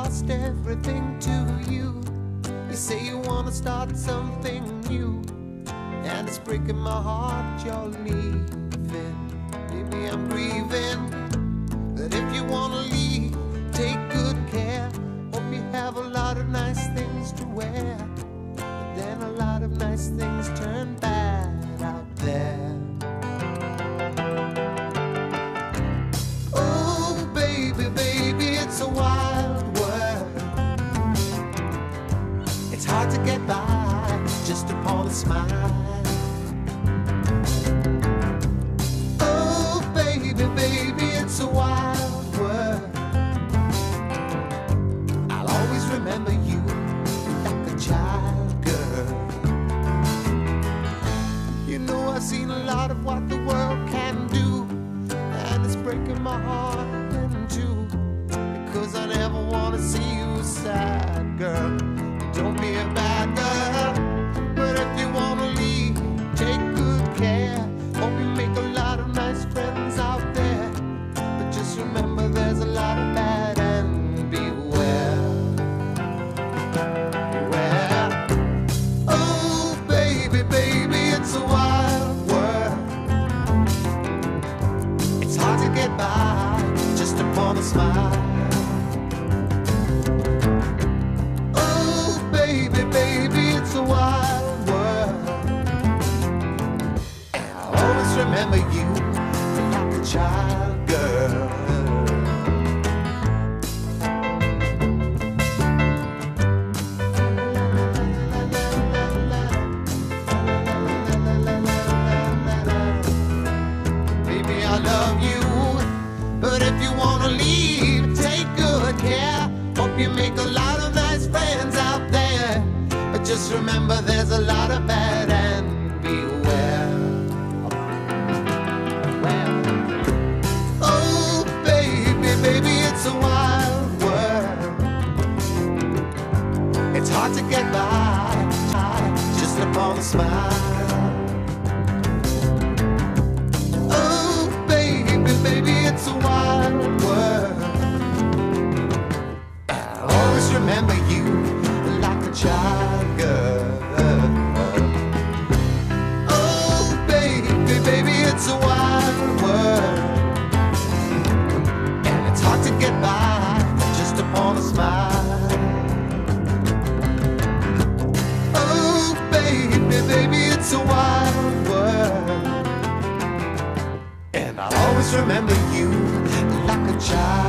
lost everything to you. You say you wanna start something new, and it's breaking my heart you're leaving. Maybe I'm grieving, but if you wanna leave, take good care. Hope you have a lot of nice things to wear, but then a lot of nice things turn bad out there. Oh baby, baby, it's a wild world. It's hard to get by just upon a smile. Oh baby, baby, it's a wild world. I'll always remember you like a child, girl. You know I've seen a lot of what the world can do, and it's breaking my heart in two, because I never want to see you sad, girl. Don't be a bad girl, but if you want to leave, take good care. Hope you make a lot of nice friends out there, but just remember there's a lot of bad, and beware. Beware. Oh baby, baby, it's a wild world. It's hard to get by just upon a smile. Oh baby, baby, it's a wild world, and I'll always remember you like a child, girl. Baby, I love you, but if you wanna leave, take good care. Hope you make a lot of nice friends out there, but just remember there's a lot of bad, and beware. Oh baby, baby, it's a wild world. It's hard to get by just upon a smile. Oh baby, baby, it's a wild world. I'll always remember you like a child, girl. Oh baby, baby, it's a wild world, and it's hard to get by just upon a smile. Oh baby, baby, it's a wild world, and I'll always remember you like a child.